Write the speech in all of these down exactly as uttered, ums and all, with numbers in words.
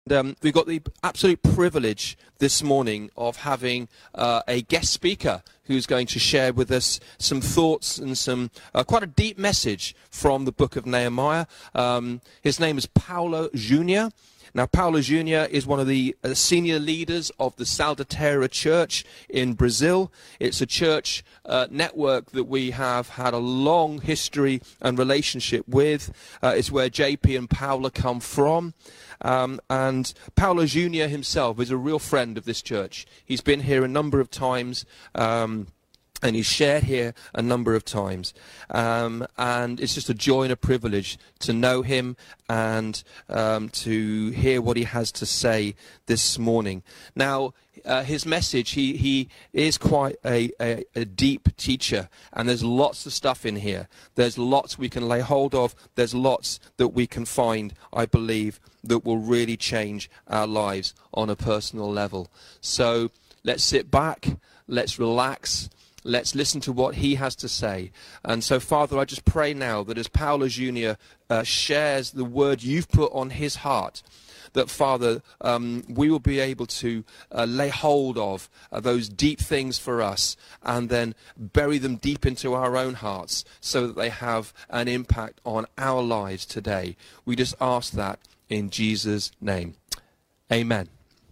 Um, we've got the absolute privilege this morning of having uh, a guest speaker who's going to share with us some thoughts and some uh, quite a deep message from the book of Nehemiah. Um, his name is Paulo Junior Now, Paulo Junior is one of the uh, senior leaders of the Sal de Terra Church in Brazil. It's a church uh, network that we have had a long history and relationship with. Uh, it's where J P and Paula come from. Um, and Paulo Junior himself is a real friend of this church. He's been here a number of times. Um, And he's shared here a number of times. Um, and it's just a joy and a privilege to know him and um, to hear what he has to say this morning. Now, uh, his message, he, he is quite a, a, a deep teacher. And there's lots of stuff in here. There's lots we can lay hold of. There's lots that we can find, I believe, that will really change our lives on a personal level. So let's sit back. Let's relax. Let's listen to what he has to say. And so, Father, I just pray now that as Paulo Junior uh, shares the word you've put on his heart, that, Father, um, we will be able to uh, lay hold of uh, those deep things for us and then bury them deep into our own hearts so that they have an impact on our lives today. We just ask that in Jesus' name. Amen.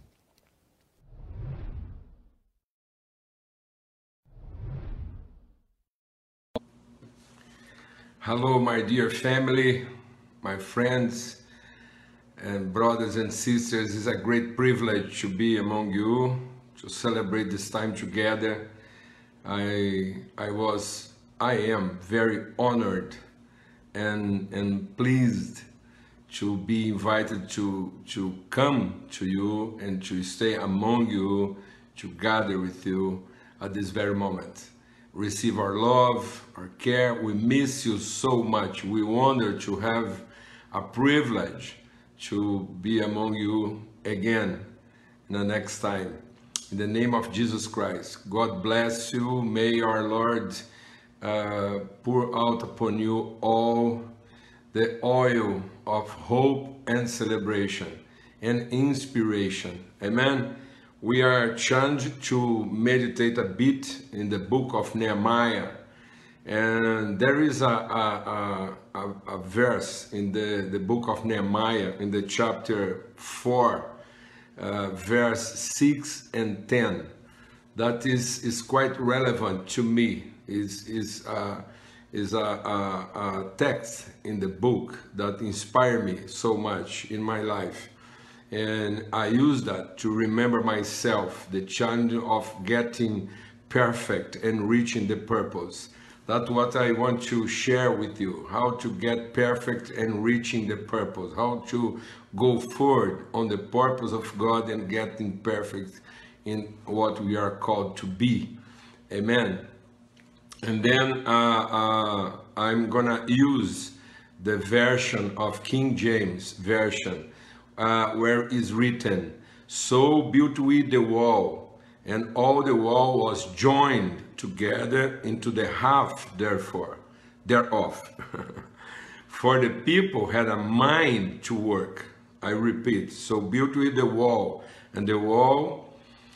Hello, my dear family, my friends and brothers and sisters. It's a great privilege to be among you, to celebrate this time together. I, I was, I am very honored and, and pleased to be invited to, to come to you and to stay among you, to gather with you at this very moment. Receive our love, our care. We miss you so much. We wonder to have a privilege to be among you again in the next time. In the name of Jesus Christ, God bless you. May our Lord uh, pour out upon you all the oil of hope and celebration and inspiration. Amen. We are challenged to meditate a bit in the book of Nehemiah, and there is a, a, a, a verse in the, the book of Nehemiah in the chapter four, uh, verse six and ten, that is, is quite relevant to me. Is is uh, is a, a, a text in the book that inspired me so much in my life. And I use that to remember myself, the challenge of getting perfect and reaching the purpose. That's what I want to share with you, how to get perfect and reaching the purpose, how to go forward on the purpose of God and getting perfect in what we are called to be. Amen. And then uh, uh, I'm gonna use the version of King James Version, Uh, where is written, so built we the wall, and all the wall was joined together into the half therefore thereof. For the people had a mind to work. I repeat, so built we the wall, and the wall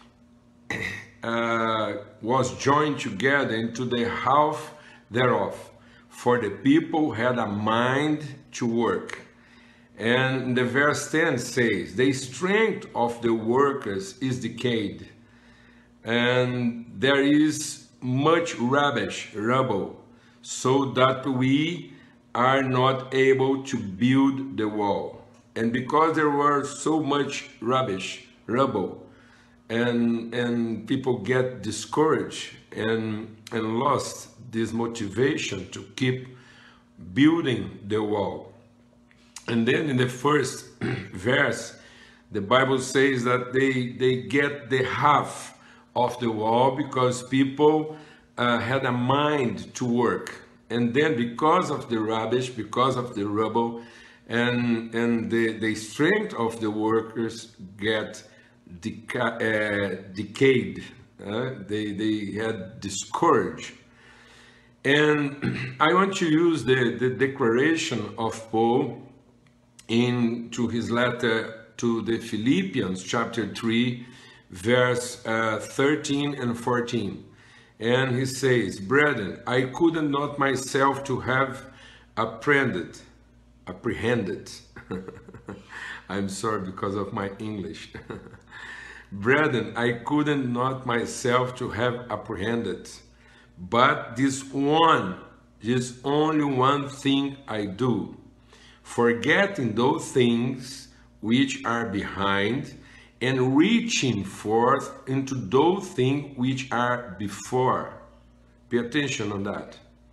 uh, was joined together into the half thereof. For the people had a mind to work. And the verse ten says, the strength of the workers is decayed, and there is much rubbish, rubble, so that we are not able to build the wall. And because there were so much rubbish, rubble, and, and people get discouraged and, and lost this motivation to keep building the wall. And then in the first verse, the Bible says that they, they get the half of the wall because people uh, had a mind to work. And then because of the rubbish, because of the rubble, and, and the, the strength of the workers get deca uh, decayed. Uh, they, they had discouraged. And I want to use the, the declaration of Paul into his letter to the Philippians chapter three, verse uh, thirteen and fourteen. And he says, "Brethren, I could not myself to have apprehended, apprehended." I'm sorry because of my English. "Brethren, I couldn't not myself to have apprehended, but this one, this only one thing I do, forgetting those things which are behind, and reaching forth into those things which are before." Pay attention on that.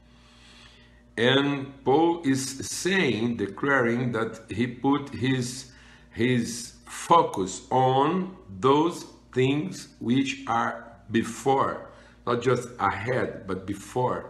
And Paul is saying, declaring that he put his, his focus on those things which are before, not just ahead, but before.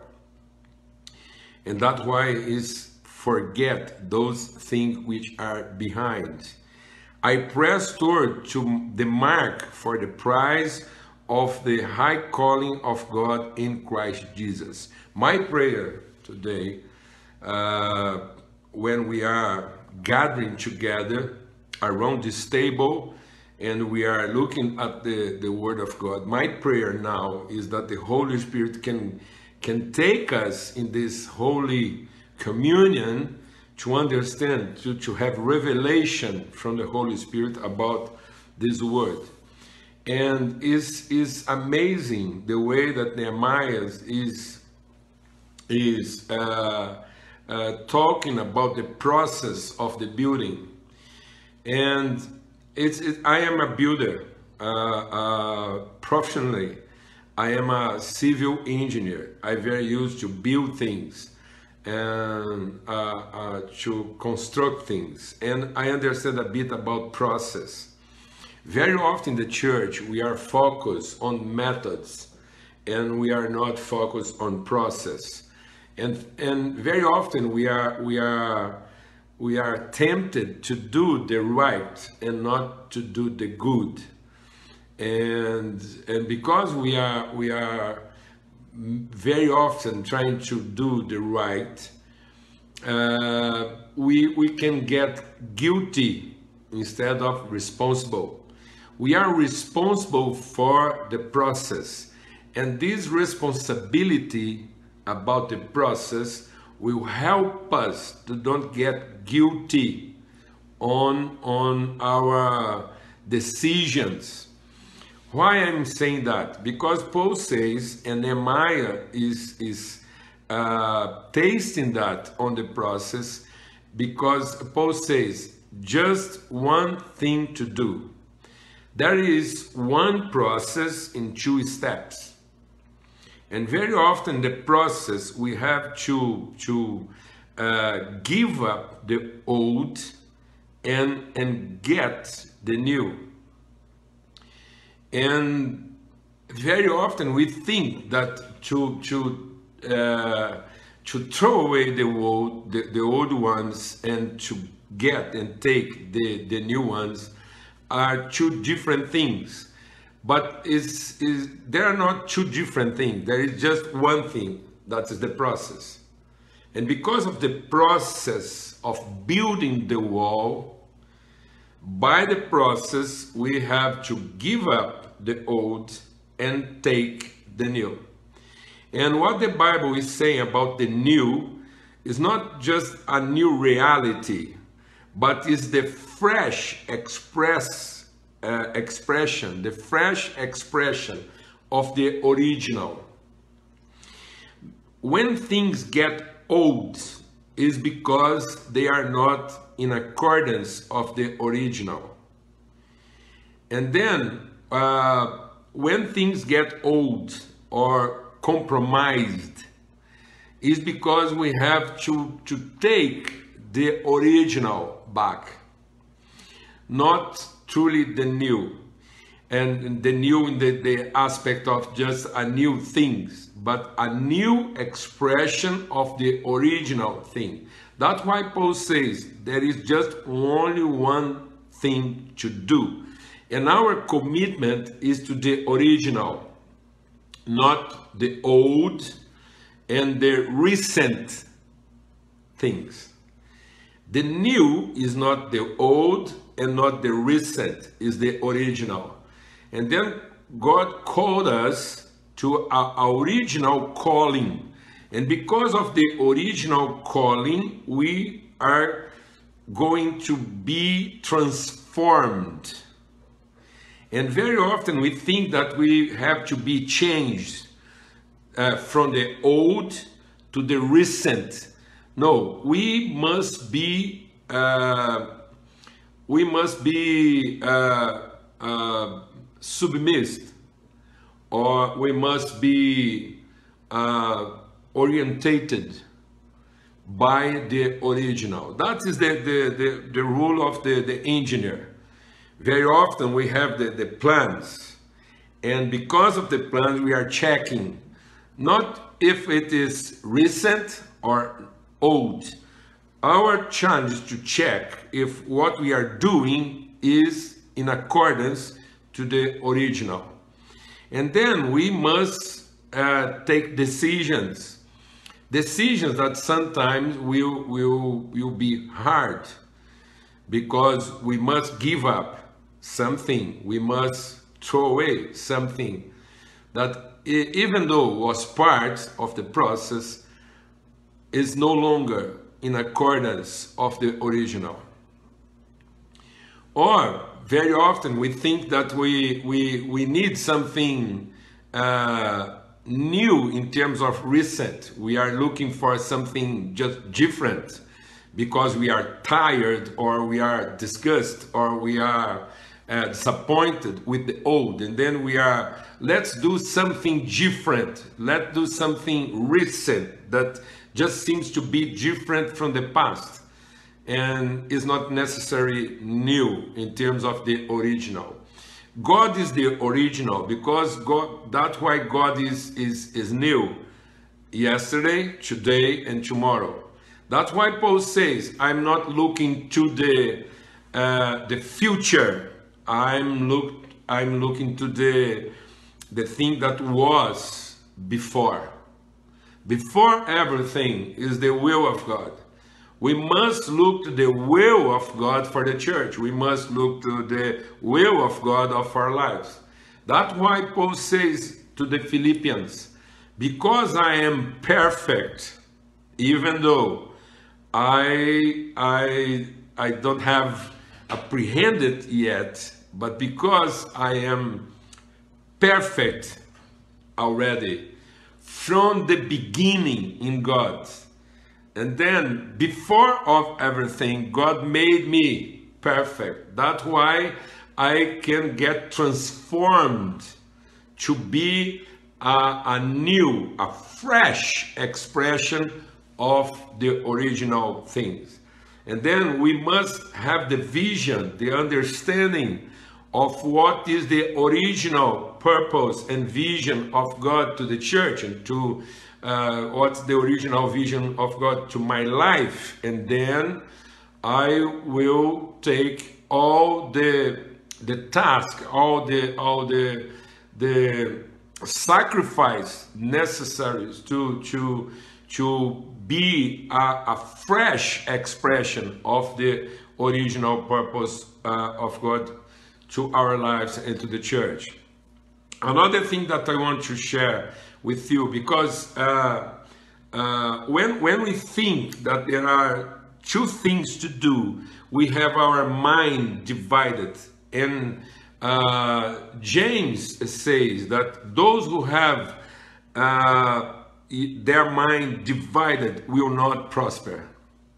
And that's why is forget those things which are behind. "I press toward to the mark for the prize of the high calling of God in Christ Jesus." My prayer today, uh, when we are gathering together around this table and we are looking at the, the Word of God, my prayer now is that the Holy Spirit can, can take us in this holy communion to understand, to, to have revelation from the Holy Spirit about this Word. And it's, it's amazing the way that Nehemiah is, is uh, uh, talking about the process of the building. And it's, it, I am a builder uh, uh, professionally. I am a civil engineer. I'm very used to build things and uh, uh, to construct things. And I understand a bit about process. Very often in the church, we are focused on methods and we are not focused on process. And, and very often we are, we, are, we are tempted to do the right and not to do the good. And, and because we are, we are very often trying to do the right, uh, we, we can get guilty instead of responsible. We are responsible for the process, and this responsibility about the process will help us to don't get guilty on, on our decisions. Why I'm saying that? Because Paul says, and Nehemiah is, is uh, tasting that on the process, because Paul says, just one thing to do. There is one process in two steps. And very often the process we have to, to uh, give up the old and, and get the new. And very often we think that to, to, uh, to throw away the old, the, the old ones and to get and take the, the new ones are two different things. But it's, it's, they are not two different things. There is just one thing, that is the process. And because of the process of building the wall, by the process we have to give up the old and take the new. And what the Bible is saying about the new is not just a new reality, but is the fresh express uh, expression, the fresh expression of the original. When things get old, is because they are not in accordance of the original. And then uh, when things get old or compromised, is because we have to, to take the original back, not truly the new. And the new in the, the aspect of just a new things, but a new expression of the original thing. That's why Paul says there is just only one thing to do. And our commitment is to the original, not the old and the recent things. The new is not the old and not the recent is the original. And then God called us to our original calling. And because of the original calling, we are going to be transformed. And very often we think that we have to be changed uh, from the old to the recent. No, we must be uh, we must be uh, uh, submissed, or we must be uh, orientated by the original. That is the, the, the, the rule of the, the engineer. Very often we have the, the plans, and because of the plans we are checking not if it is recent or old. Our challenge is to check if what we are doing is in accordance to the original. And then we must uh, take decisions. Decisions that sometimes will, will, will be hard, because we must give up something, we must throw away something that, even though was part of the process, is no longer in accordance of the original. Or very often we think that we, we, we need something uh, new in terms of recent. We are looking for something just different because we are tired, or we are disgusted, or we are uh, disappointed with the old. And then we are, let's do something different. Let's do something recent that just seems to be different from the past and is not necessarily new in terms of the original. God is the original, because God, that's why God is, is, is new. Yesterday, today, and tomorrow. That's why Paul says, I'm not looking to the, uh, the future. I'm, look, I'm looking to the, the thing that was before. Before everything is the will of God. We must look to the will of God for the church. We must look to the will of God of our lives. That's why Paul says to the Philippians, because I am perfect, even though I, I, I don't have apprehended yet, but because I am perfect already from the beginning in God. And then before of everything, God made me perfect. That's why I can get transformed to be a, a new, a fresh expression of the original things. And then we must have the vision, the understanding of what is the original purpose and vision of God to the church, and to uh, what's the original vision of God to my life. And then I will take all the the task, all the all the the sacrifice necessary to to to be a, a fresh expression of the original purpose uh, of God to our lives and to the church. Another thing that I want to share with you, because uh, uh, when, when we think that there are two things to do, we have our mind divided. And uh, James says that those who have uh, their mind divided will not prosper.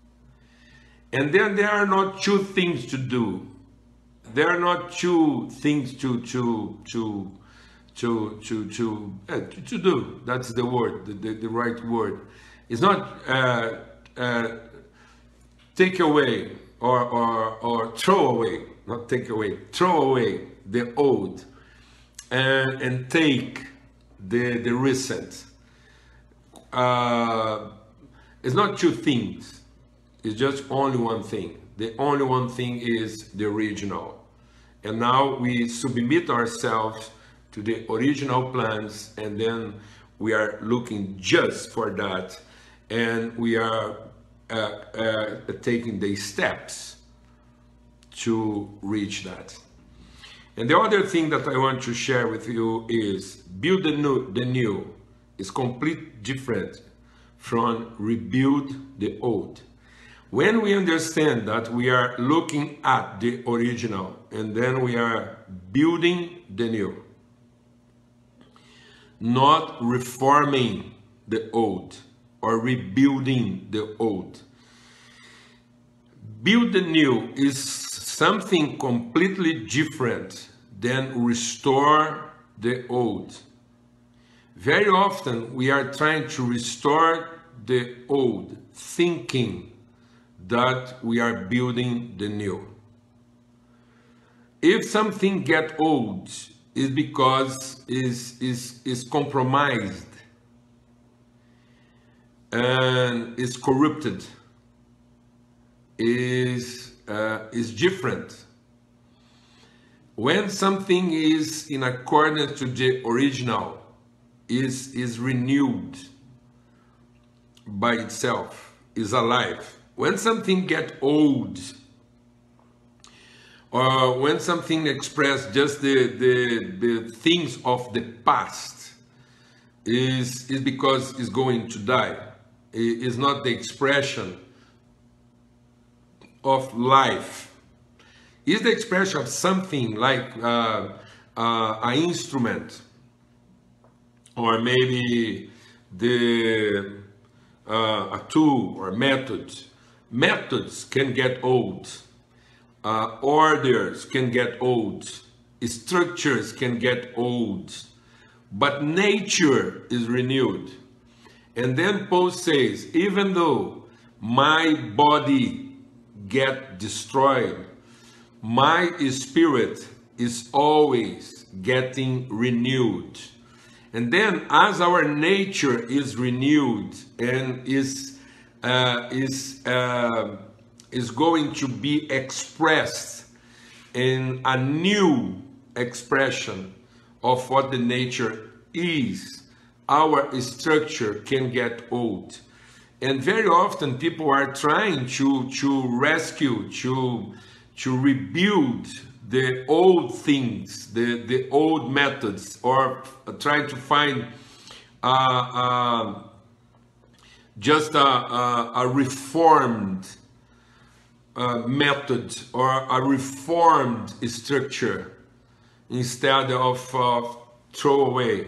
And then there are not two things to do. There are not two things to to to to to to, uh, to, to do. That's the word, the, the, the right word. It's not uh, uh, take away or, or or throw away, not take away, throw away the old and, and take the the recent. Uh, it's not two things. It's just only one thing. The only one thing is the original. And now we submit ourselves to the original plans, and then we are looking just for that, and we are uh, uh, taking the steps to reach that. And the other thing that I want to share with you is build the new, the new is completely different from rebuild the old. When we understand that we are looking at the original and then we are building the new, not reforming the old or rebuilding the old. Build the new is something completely different than restore the old. Very often we are trying to restore the old, thinking that we are building the new. If something gets old, it's because is is is compromised and is corrupted, is uh, is different. When something is in accordance to the original, is is renewed by itself, is alive. When something gets old, or when something expresses just the, the, the things of the past, is, is because it's going to die. It is not the expression of life. It's the expression of something like uh, uh, an instrument, or maybe the, uh, a tool or method. Methods can get old, uh, orders can get old, structures can get old, but nature is renewed. And then Paul says, even though my body get destroyed, my spirit is always getting renewed. And then as our nature is renewed and is Uh, is uh, is going to be expressed in a new expression of what the nature is, our structure can get old. And very often people are trying to to rescue, to to rebuild the old things, the the old methods, or trying to find uh, uh, just a, a, a reformed uh, method or a reformed structure instead of uh, throw away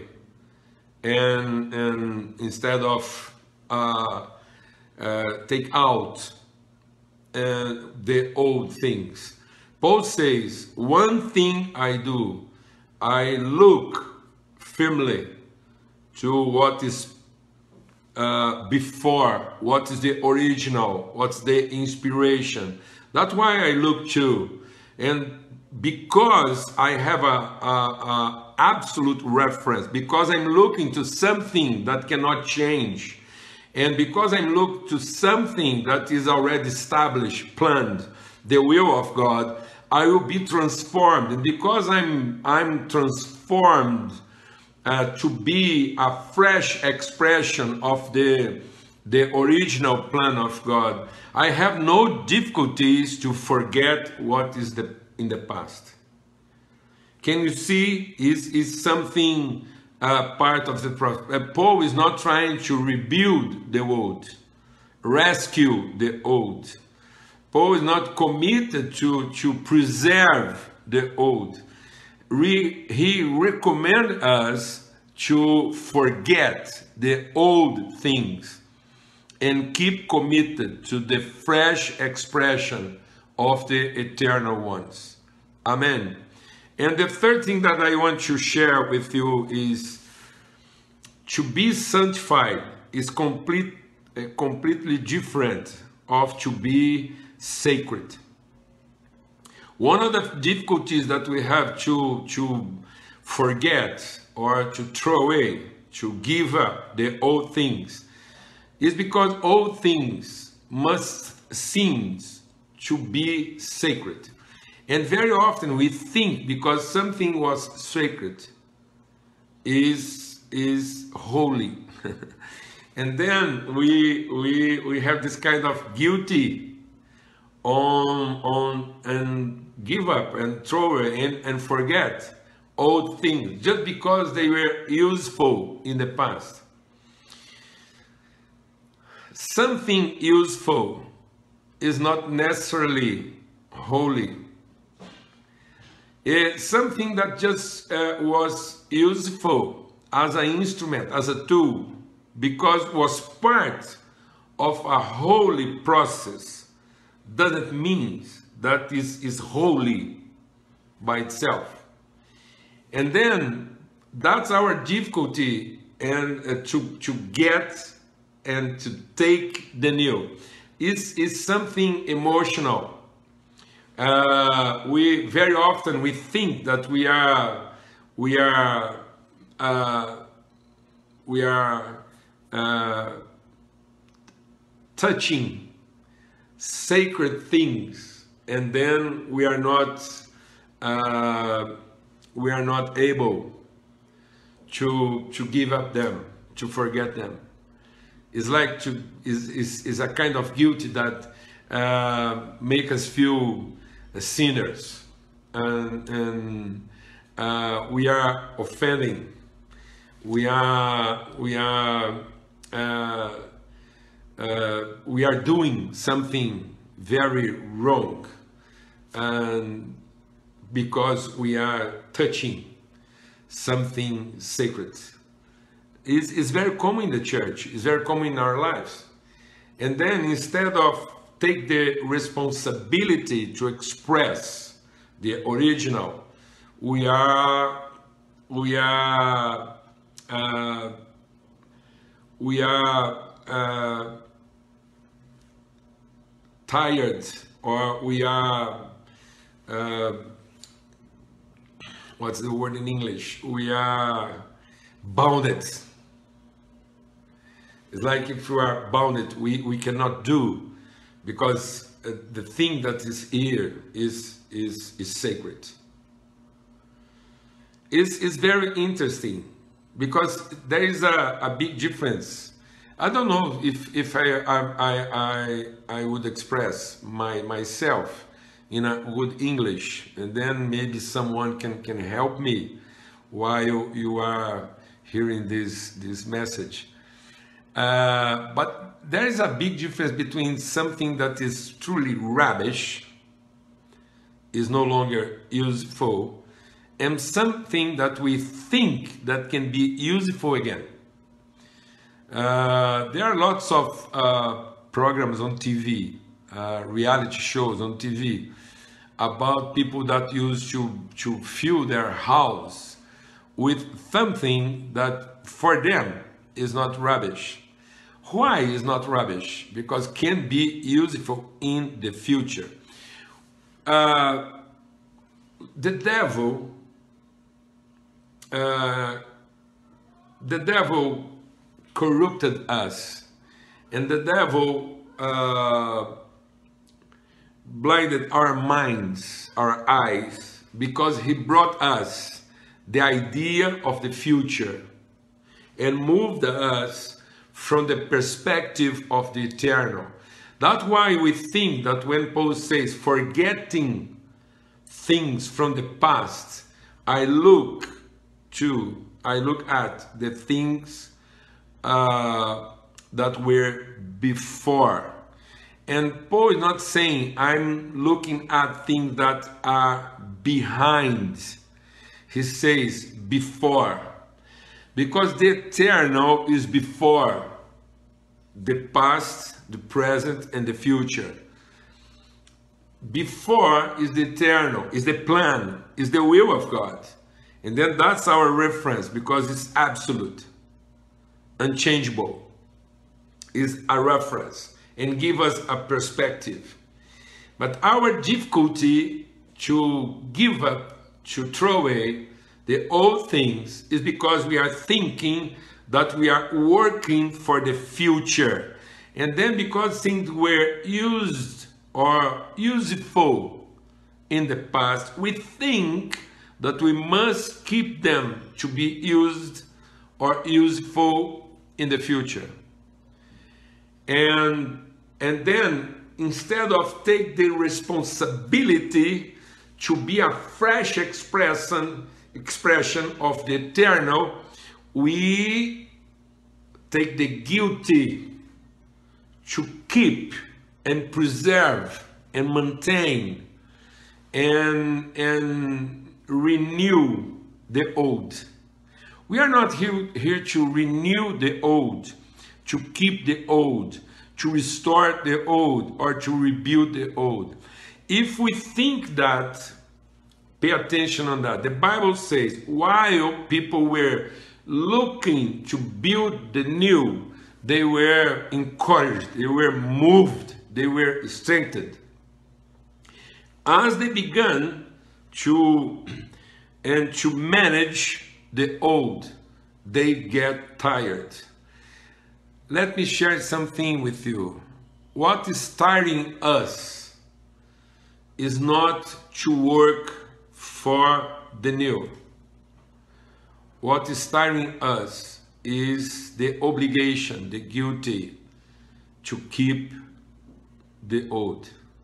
and, and instead of uh, uh, take out uh, the old things. Paul says, one thing I do, I look firmly to what is Uh, before, what is the original, what's the inspiration. That's why I look to, and because I have a, a, a absolute reference, because I'm looking to something that cannot change, and because I'm looking to something that is already established, planned, the will of God, I will be transformed. And because I'm I'm transformed Uh, to be a fresh expression of the, the original plan of God, I have no difficulties to forget what is the, in the past. Can you see? Is is something uh, part of the process? Uh, Paul is not trying to rebuild the old, rescue the old. Paul is not committed to, to preserve the old. Re, he recommends us to forget the old things and keep committed to the fresh expression of the eternal ones. Amen. And the third thing that I want to share with you is to be sanctified is complete, uh, completely different of to be sacred. One of the difficulties that we have to, to forget or to throw away, to give up the old things, is because old things must seem to be sacred. And very often we think because something was sacred is, is holy. And then we, we, we have this kind of guilty on, on and give up and throw away and, and forget old things just because they were useful in the past. Something useful is not necessarily holy. It's something that just uh, was useful as an instrument, as a tool, because it was part of a holy process, doesn't mean that is is holy by itself. And then that's our difficulty, and uh, to to get and to take the new. It's, it's something emotional. Uh, we very often we think that we are we are uh, we are uh, touching sacred things, and then we are not uh, we are not able to to give up them, to forget them. It's like to is is is a kind of guilt that uh, make us feel sinners, and and uh, we are offending. We are we are uh, uh, we are doing something very wrong, and because we are touching something sacred. It's, it's very common in the church. It's very common in our lives. And then instead of take the responsibility to express the original, we are we are uh, we are uh, tired, or we are uh, what's the word in English? We are bounded. It's like if we are bounded, we, we cannot do, because uh, the thing that is here is is is sacred. It's, it's very interesting, because there is a, a big difference. I don't know if, if I, I, I, I would express my, myself in a good English, and then maybe someone can, can help me while you are hearing this, this message. Uh, but there is a big difference between something that is truly rubbish, is no longer useful, and something that we think that can be useful again. Uh, there are lots of uh, programs on T V, uh, reality shows on T V, about people that used to, to fill their house with something that for them is not rubbish. Why is not rubbish? Because can be useful in the future. Uh, the devil, uh, the devil corrupted us, and the devil uh, blinded our minds, our eyes, because he brought us the idea of the future and moved us from the perspective of the eternal. That's why we think that when Paul says, forgetting things from the past, I look to, I look at the things uh, that were before. And Paul is not saying I'm looking at things that are behind. He says before. Because the eternal is before the past, the present, and the future. Before is the eternal, is the plan, is the will of God. And then that's our reference, because it's absolute, unchangeable, is a reference, and give us a perspective. But our difficulty to give up, to throw away the old things, is because we are thinking that we are working for the future. And then because things were used or useful in the past, we think that we must keep them to be used or useful in the future. And, and then instead of take the responsibility to be a fresh expression, expression of the eternal, we take the guilty to keep and preserve and maintain and, and renew the old. We are not here, here to renew the old, to keep the old, to restore the old, or to rebuild the old. If we think that, pay attention on that. The Bible says, while people were looking to build the new, they were encouraged, they were moved, they were strengthened. As they began to and to manage the old, they get tired. Let me share something with you. What is tiring us is not to work for the new. What is tiring us is the obligation, the guilty, to keep the old.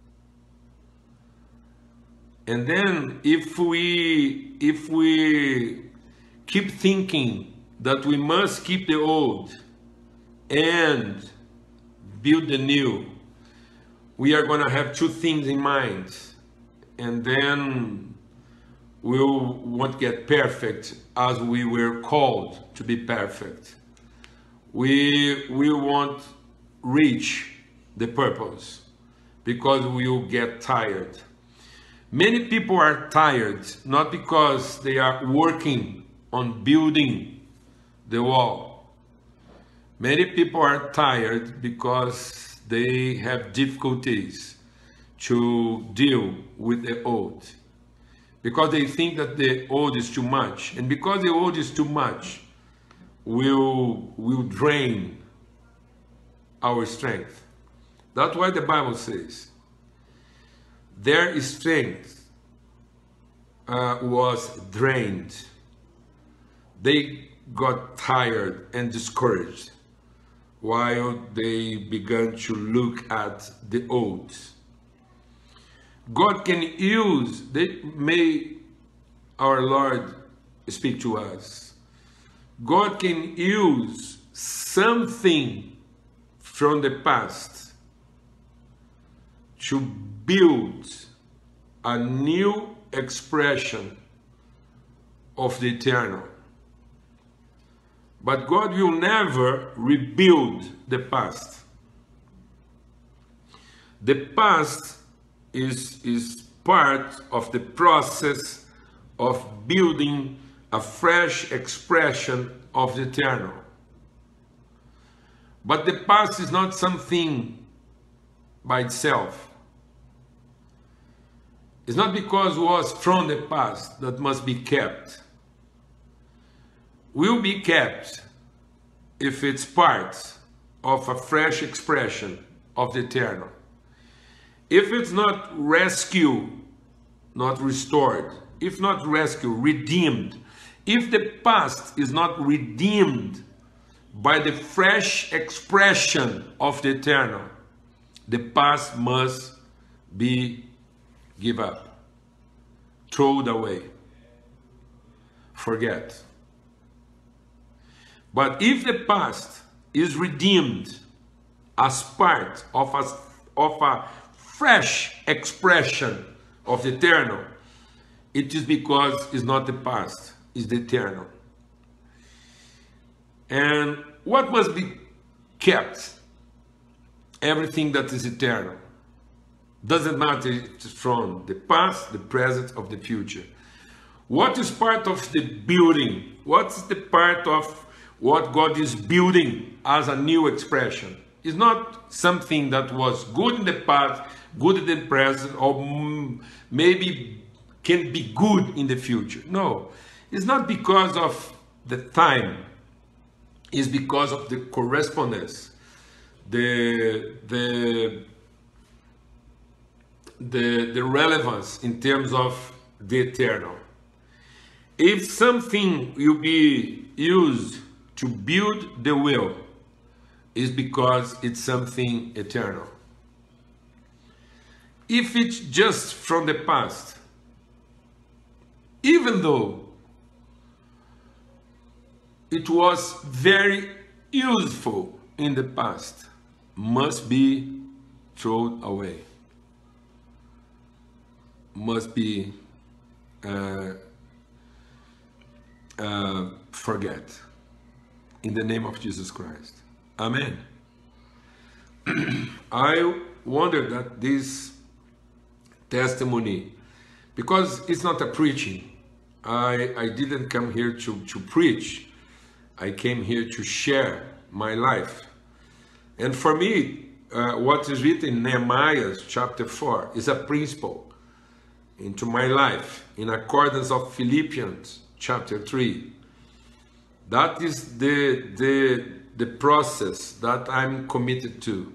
And then if we if we keep thinking that we must keep the old and build the new, we are going to have two things in mind, and then we'll won't get perfect as we were called to be perfect. We we won't reach the purpose because we'll get tired. Many people are tired not because they are working on building the wall. Many people are tired because they have difficulties to deal with the old, because they think that the old is too much, and because the old is too much, will will drain our strength. That's why the Bible says their strength uh, was drained. They got tired and discouraged while they began to look at the old. God can use, they, may our Lord speak to us. God can use something from the past to build a new expression of the eternal. But God will never rebuild the past. The past is, is part of the process of building a fresh expression of the eternal. But the past is not something by itself. It's not because it was from the past that must be kept. Will be kept if it's part of a fresh expression of the eternal. If it's not rescued, not restored, if not rescued, redeemed, if the past is not redeemed by the fresh expression of the eternal, the past must be given up, thrown away, forget. But if the past is redeemed as part of a, of a fresh expression of the eternal, it is because it's not the past, it's the eternal. And what must be kept? Everything that is eternal. Doesn't matter if it's from the past, the present, or the future. What is part of the building? What's the part of what God is building as a new expression? It's not something that was good in the past, good in the present, or maybe can be good in the future. No, it's not because of the time. It's because of the correspondence, the the the, the relevance in terms of the eternal. If something will be used to build the will, is because it's something eternal. If it's just from the past, even though it was very useful in the past, must be thrown away, must be uh, uh, forget, in the name of Jesus Christ. Amen. I wonder that this testimony, because it's not a preaching, I, I didn't come here to, to preach, I came here to share my life. And for me, uh, what is written in Nehemiah chapter four is a principle into my life, in accordance of Philippians chapter three. That is the, the, the process that I'm committed to.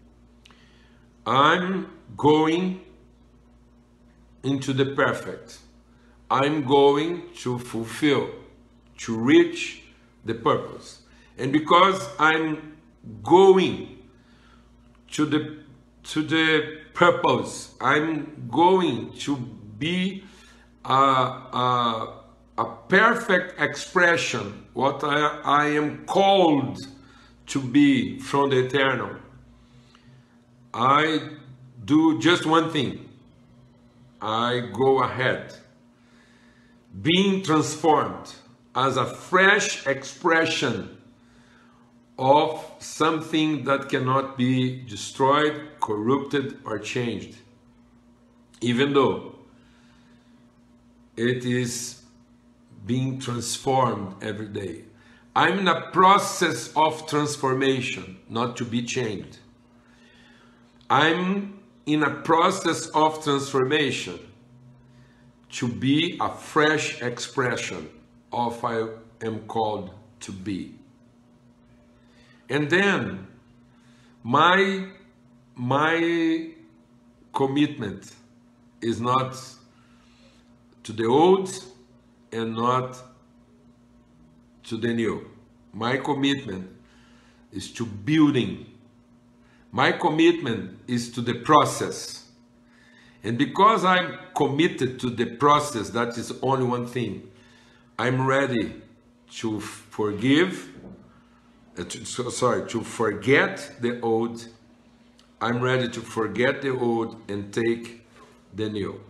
I'm going into the perfect. I'm going to fulfill, to reach the purpose. And because I'm going to the to the purpose, I'm going to be a, a, a perfect expression, what I, I am called to be from the eternal. I do just one thing. I go ahead, being transformed as a fresh expression of something that cannot be destroyed, corrupted, or changed, even though it is being transformed every day. I'm in a process of transformation, not to be changed. I'm in a process of transformation to be a fresh expression of I am called to be. And then my my commitment is not to the old and not to the new. My commitment is to building. My commitment is to the process. And because I'm committed to the process, that is only one thing. I'm ready to forgive, uh, to, so, sorry, to forget the old. I'm ready to forget the old and take the new.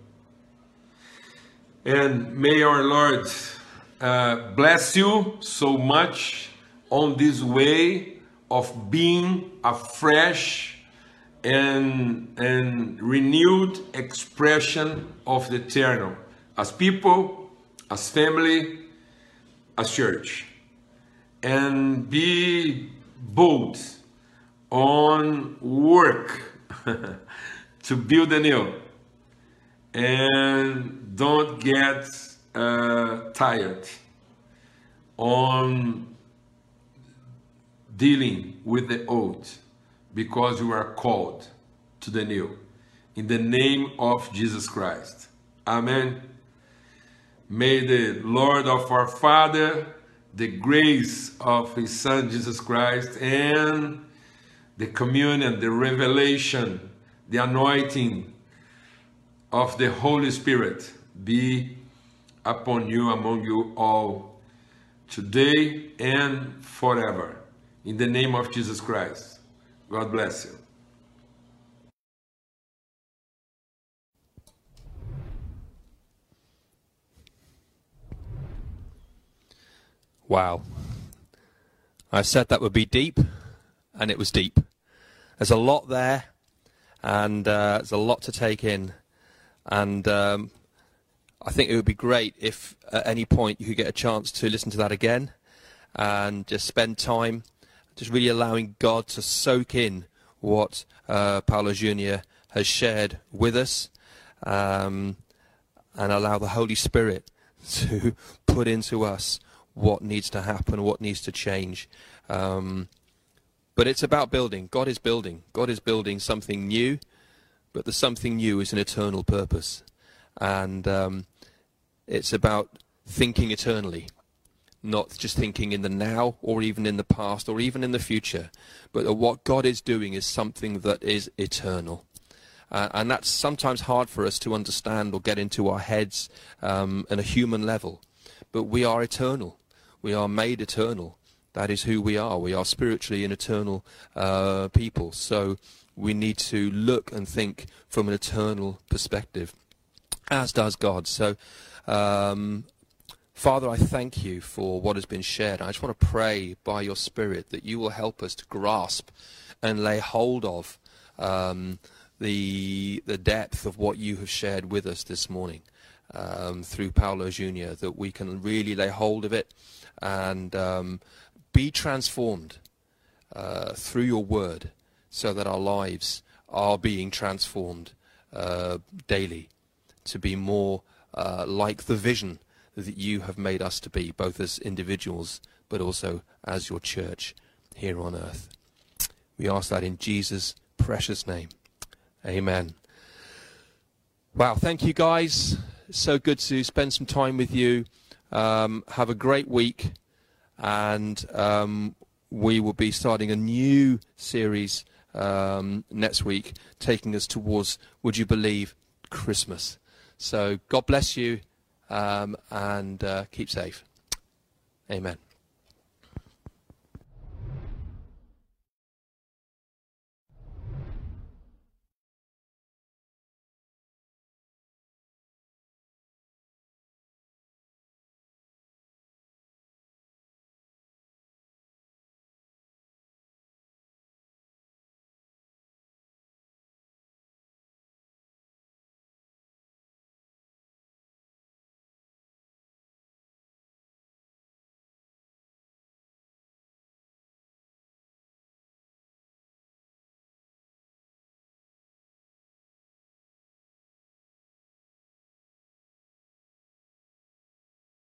And may our Lord uh, bless you so much on this way of being a fresh and, and renewed expression of the eternal, as people, as family, as church. And be bold on work to build a new. And don't get uh, tired on dealing with the old, because you are called to the new. In the name of Jesus Christ. Amen. May the Lord of our Father, the grace of His Son Jesus Christ, and the communion, the revelation, the anointing of the Holy Spirit be upon you, among you all, today and forever. In the name of Jesus Christ. God bless you. Wow. I said that would be deep, and it was deep. There's a lot there, and uh, there's a lot to take in. And um, I think it would be great if at any point you could get a chance to listen to that again and just spend time just really allowing God to soak in what uh, Paulo Junior has shared with us, um, and allow the Holy Spirit to put into us what needs to happen, what needs to change. Um, but it's about building. God is building. God is building something new, but the something new is an eternal purpose. And um, it's about thinking eternally. Not just thinking in the now or even in the past or even in the future, but that what God is doing is something that is eternal. Uh, and that's sometimes hard for us to understand or get into our heads um, on a human level. But we are eternal. We are made eternal. That is who we are. We are spiritually an eternal uh, people. So we need to look and think from an eternal perspective, as does God. So, um, Father, I thank you for what has been shared. I just want to pray by your Spirit that you will help us to grasp and lay hold of um, the the depth of what you have shared with us this morning um, through Paulo Junior, that we can really lay hold of it and um, be transformed uh, through your word, so that our lives are being transformed uh, daily to be more uh, like the vision that you have made us to be, both as individuals but also as your church here on earth. We ask that in Jesus' precious name. Amen. Wow, thank you guys. So good to spend some time with you. Um, have a great week, and um, we will be starting a new series um, next week, taking us towards, would you believe, Christmas. So God bless you, um, and uh, keep safe. Amen.